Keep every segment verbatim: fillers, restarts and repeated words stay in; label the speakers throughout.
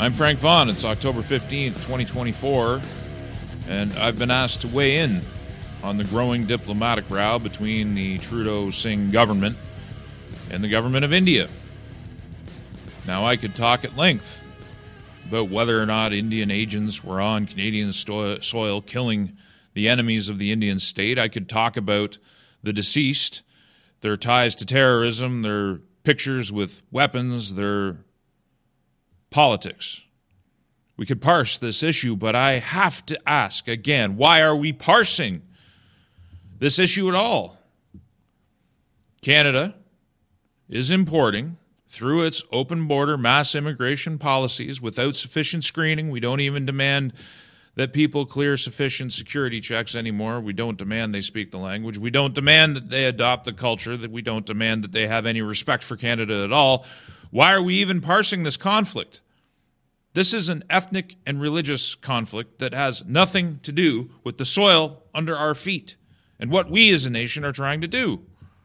Speaker 1: I'm Frank Vaughn. It's October fifteenth, twenty twenty-four, and I've been asked to weigh in on the growing diplomatic row between the Trudeau-Singh government and the government of India. Now, I could talk at length about whether or not Indian agents were on Canadian sto- soil killing the enemies of the Indian state. I could talk about the deceased, their ties to terrorism, their pictures with weapons, their politics. We could parse this issue, but I have to ask again, why are we parsing this issue at all? Canada is importing, through its open border mass immigration policies, without sufficient screening. We don't even demand that people clear sufficient security checks anymore. We don't demand they speak the language. We don't demand that they adopt the culture. That we don't demand that they have any respect for Canada at all. Why are we even parsing this conflict? This is an ethnic and religious conflict that has nothing to do with the soil under our feet and what we as a nation are trying to do.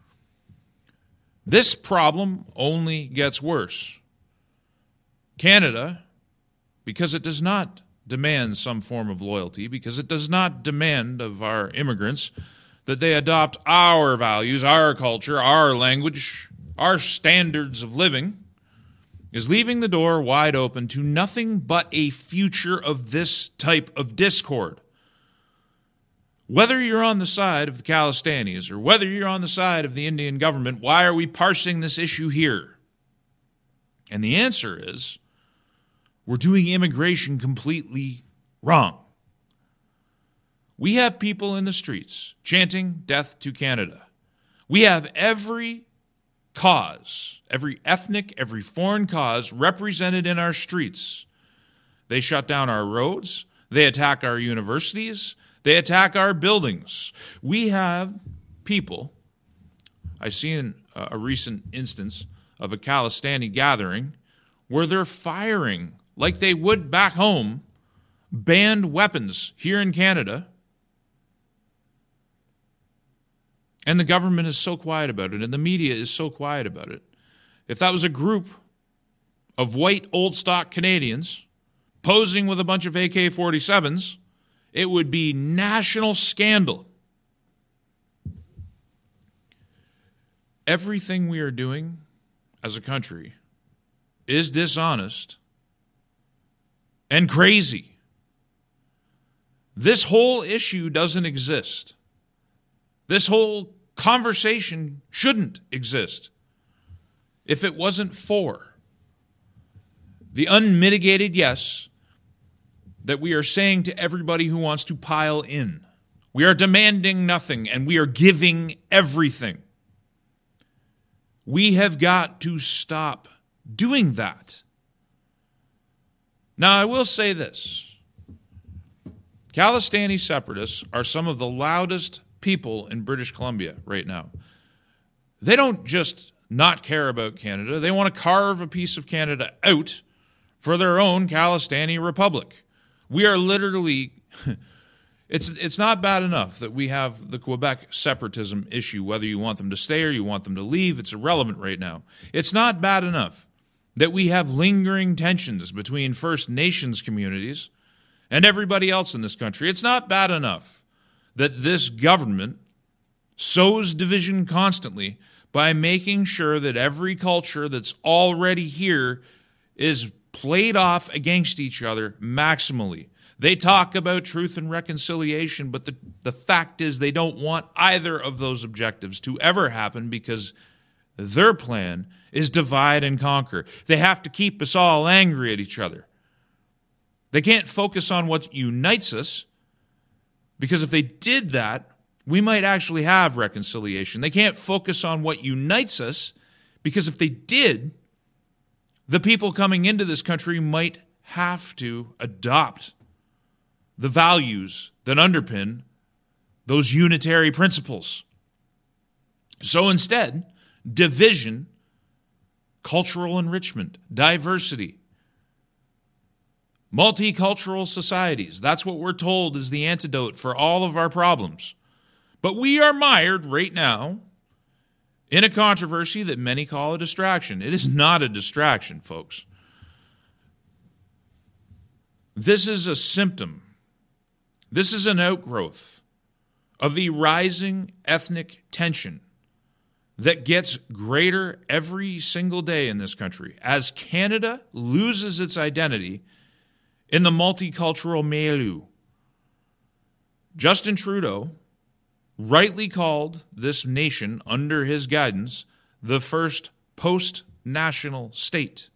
Speaker 1: This problem only gets worse. Canada, because it does not demand some form of loyalty, because it does not demand of our immigrants that they adopt our values, our culture, our language, our standards of living, is leaving the door wide open to nothing but a future of this type of discord. Whether you're on the side of the Khalistanis or whether you're on the side of the Indian government, why are we parsing this issue here? And the answer is, we're doing immigration completely wrong. We have people in the streets chanting death to Canada. We have every cause, every ethnic, every foreign cause represented in our streets. They shut down our roads. They attack our universities. They attack our buildings. We have people. I seen a recent instance of a Khalistani gathering where they're firing like they would back home, banned weapons here in Canada. And the government is so quiet about it, and the media is so quiet about it. If that was a group of white old stock Canadians posing with a bunch of A K forty-sevens, it would be national scandal. Everything we are doing as a country is dishonest and crazy. This whole issue doesn't exist. This whole conversation shouldn't exist if it wasn't for the unmitigated yes that we are saying to everybody who wants to pile in. We are demanding nothing and we are giving everything. We have got to stop doing that. Now, I will say this. Khalistani separatists are some of the loudest people in British Columbia right now. They don't just not care about Canada. They want to carve a piece of Canada out for their own Khalistani republic. We are literally... It's it's not bad enough that we have the Quebec separatism issue, whether you want them to stay or you want them to leave. It's irrelevant right now. It's not bad enough that we have lingering tensions between First Nations communities and everybody else in this country. It's not bad enough that this government sows division constantly by making sure that every culture that's already here is played off against each other maximally. They talk about truth and reconciliation, but the, the fact is they don't want either of those objectives to ever happen because their plan is divide and conquer. They have to keep us all angry at each other. They can't focus on what unites us, because if they did that, we might actually have reconciliation. They can't focus on what unites us, because if they did, the people coming into this country might have to adopt the values that underpin those unitary principles. So instead, division, cultural enrichment, diversity, multicultural societies, that's what we're told is the antidote for all of our problems. But we are mired right now in a controversy that many call a distraction. It is not a distraction, folks. This is a symptom. This is an outgrowth of the rising ethnic tension that gets greater every single day in this country as Canada loses its identity in the multicultural milieu. Justin Trudeau rightly called this nation, under his guidance, the first post-national state.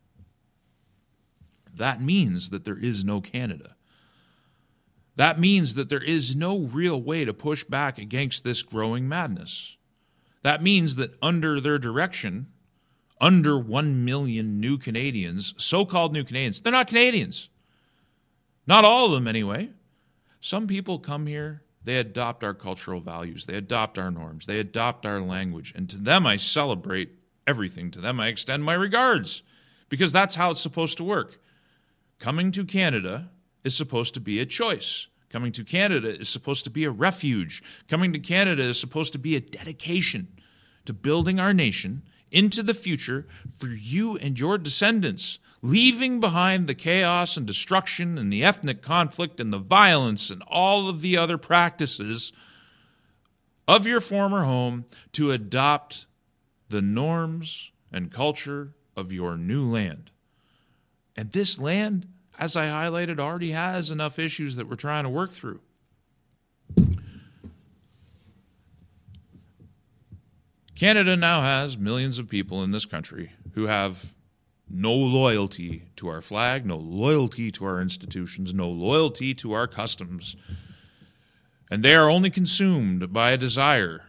Speaker 1: That means that there is no Canada. That means that there is no real way to push back against this growing madness. That means that under their direction, under one million new Canadians, so-called new Canadians, they're not Canadians. Not all of them anyway. Some people come here, they adopt our cultural values, they adopt our norms, they adopt our language, and to them I celebrate everything. To them I extend my regards, because that's how it's supposed to work. Coming to Canada is supposed to be a choice. Coming to Canada is supposed to be a refuge. Coming to Canada is supposed to be a dedication to building our nation into the future for you and your descendants, leaving behind the chaos and destruction and the ethnic conflict and the violence and all of the other practices of your former home to adopt the norms and culture of your new land. And this land, as I highlighted, already has enough issues that we're trying to work through. Canada now has millions of people in this country who have no loyalty to our flag, no loyalty to our institutions, no loyalty to our customs. And they are only consumed by a desire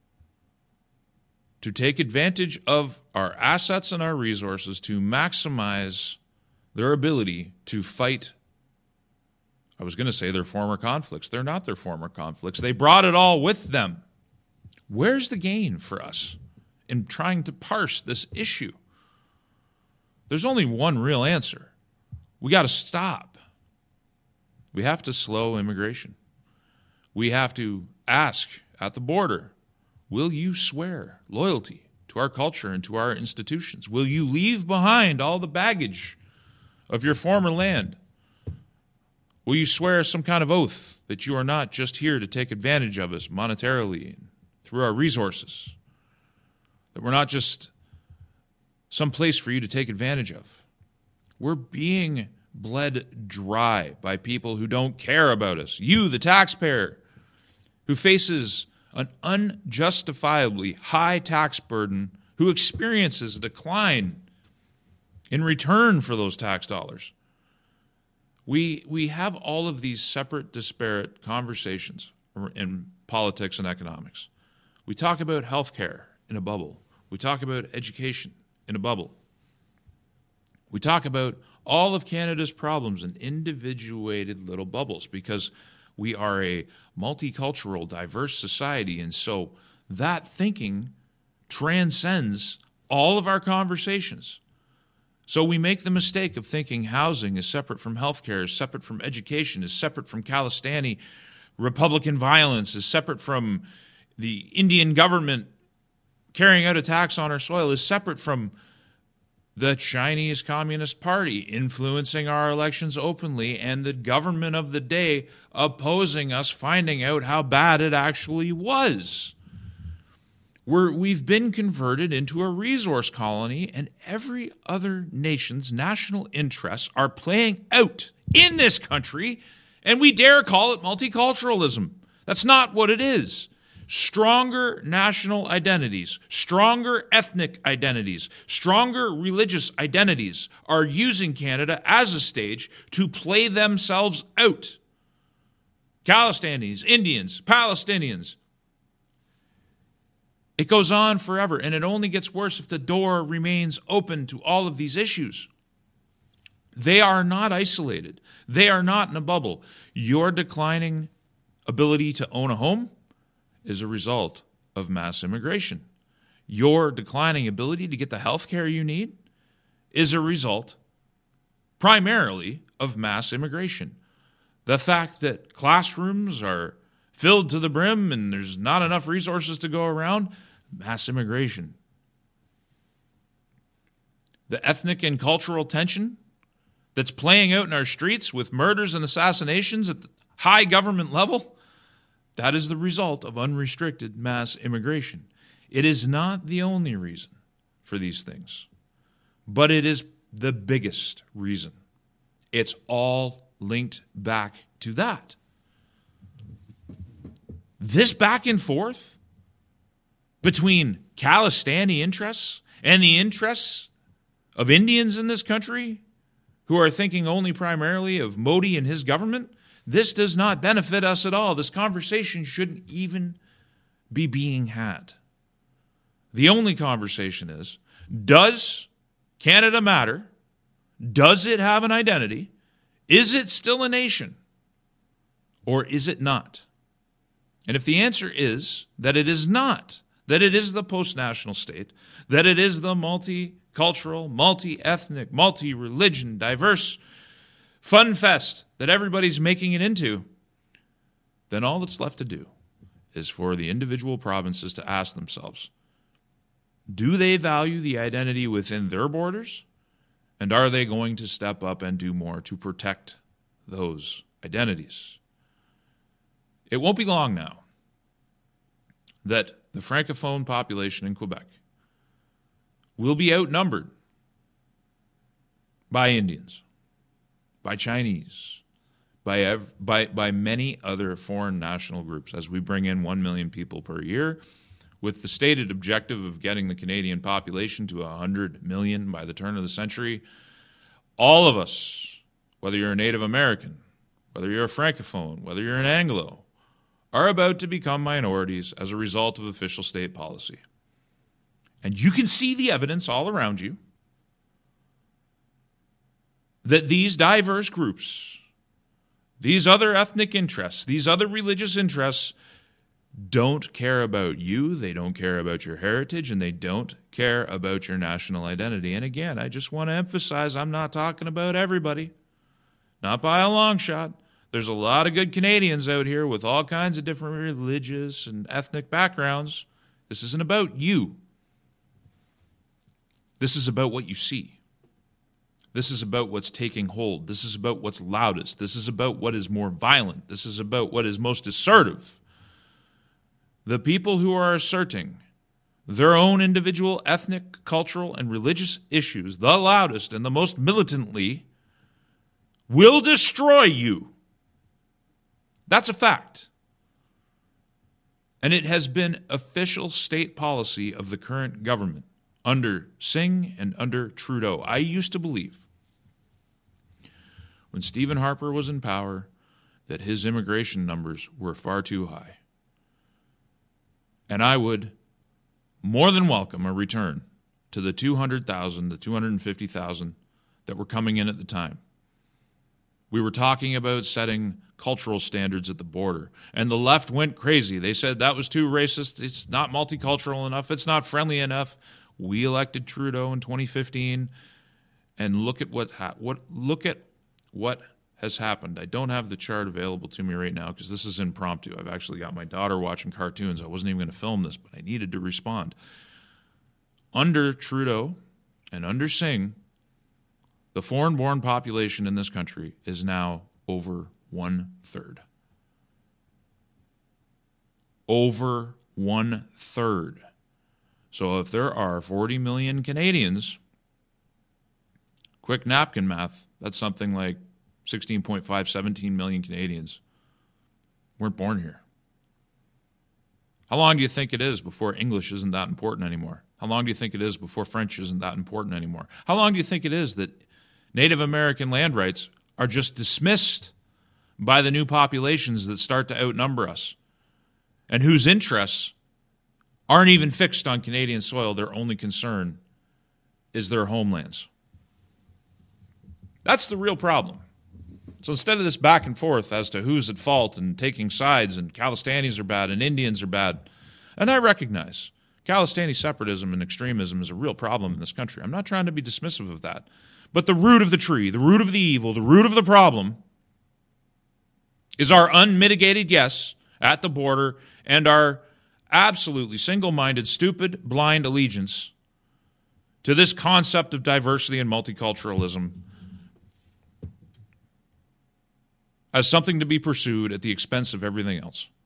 Speaker 1: to take advantage of our assets and our resources to maximize their ability to fight, I was going to say their former conflicts. They're not their former conflicts. They brought it all with them. Where's the gain for us in trying to parse this issue? There's only one real answer. We got to stop. We have to slow immigration. We have to ask at the border, will you swear loyalty to our culture and to our institutions? Will you leave behind all the baggage of your former land? Will you swear some kind of oath that you are not just here to take advantage of us monetarily and through our resources? That we're not just some place for you to take advantage of. We're being bled dry by people who don't care about us. You, the taxpayer, who faces an unjustifiably high tax burden, who experiences a decline in return for those tax dollars. We, we have all of these separate, disparate conversations in politics and economics. We talk about healthcare in a bubble. We talk about education in a bubble. We talk about all of Canada's problems in individuated little bubbles because we are a multicultural, diverse society, and so that thinking transcends all of our conversations. So we make the mistake of thinking housing is separate from healthcare, is separate from education, is separate from Khalistani Republican violence, is separate from the Indian government carrying out attacks on our soil, is separate from the Chinese Communist Party influencing our elections openly and the government of the day opposing us finding out how bad it actually was. We're, we've been converted into a resource colony, and every other nation's national interests are playing out in this country, and we dare call it multiculturalism. That's not what it is. Stronger national identities, stronger ethnic identities, stronger religious identities are using Canada as a stage to play themselves out. Khalistanis, Indians, Palestinians. It goes on forever, and it only gets worse if the door remains open to all of these issues. They are not isolated. They are not in a bubble. Your declining ability to own a home is a result of mass immigration. Your declining ability to get the health care you need is a result primarily of mass immigration. The fact that classrooms are filled to the brim and there's not enough resources to go around, mass immigration. The ethnic and cultural tension that's playing out in our streets with murders and assassinations at the high government level, that is the result of unrestricted mass immigration. It is not the only reason for these things, but it is the biggest reason. It's all linked back to that. This back and forth between Khalistani interests and the interests of Indians in this country who are thinking only primarily of Modi and his government, this does not benefit us at all. This conversation shouldn't even be being had. The only conversation is, does Canada matter? Does it have an identity? Is it still a nation? Or is it not? And if the answer is that it is not, that it is the post-national state, that it is the multicultural, multi-ethnic, multi-religion, diverse fun fest that everybody's making it into, then all that's left to do is for the individual provinces to ask themselves, do they value the identity within their borders? And are they going to step up and do more to protect those identities? It won't be long now that the Francophone population in Quebec will be outnumbered by Indians, by Chinese, by, ev- by, by many other foreign national groups as we bring in one million people per year, with the stated objective of getting the Canadian population to one hundred million by the turn of the century. All of us, whether you're a Native American, whether you're a Francophone, whether you're an Anglo, are about to become minorities as a result of official state policy. And you can see the evidence all around you that these diverse groups, these other ethnic interests, these other religious interests, don't care about you, they don't care about your heritage, and they don't care about your national identity. And again, I just want to emphasize, I'm not talking about everybody. Not by a long shot. There's a lot of good Canadians out here with all kinds of different religious and ethnic backgrounds. This isn't about you. This is about what you see. This is about what's taking hold. This is about what's loudest. This is about what is more violent. This is about what is most assertive. The people who are asserting their own individual ethnic, cultural, and religious issues, the loudest and the most militantly, will destroy you. That's a fact. And it has been official state policy of the current government under Singh and under Trudeau. I used to believe, when Stephen Harper was in power, that his immigration numbers were far too high. And I would more than welcome a return to the two hundred thousand, the two hundred fifty thousand that were coming in at the time. We were talking about setting cultural standards at the border, and the left went crazy. They said that was too racist. It's not multicultural enough. It's not friendly enough. We elected Trudeau in twenty fifteen, and look at what ha- what look at what has happened. I don't have the chart available to me right now because this is impromptu. I've actually got my daughter watching cartoons. I wasn't even going to film this, but I needed to respond. Under Trudeau and under Singh, the foreign-born population in this country is now over one-third. Over one-third. So if there are forty million Canadians, quick napkin math, that's something like sixteen point five, seventeen million Canadians weren't born here. How long do you think it is before English isn't that important anymore? How long do you think it is before French isn't that important anymore? How long do you think it is that Native American land rights are just dismissed by the new populations that start to outnumber us and whose interests aren't even fixed on Canadian soil? Their only concern is their homelands. That's the real problem. So instead of this back and forth as to who's at fault and taking sides and Khalistanis are bad and Indians are bad, and I recognize Khalistani separatism and extremism is a real problem in this country. I'm not trying to be dismissive of that. But the root of the tree, the root of the evil, the root of the problem is our unmitigated yes at the border and our absolutely single-minded, stupid, blind allegiance to this concept of diversity and multiculturalism as something to be pursued at the expense of everything else.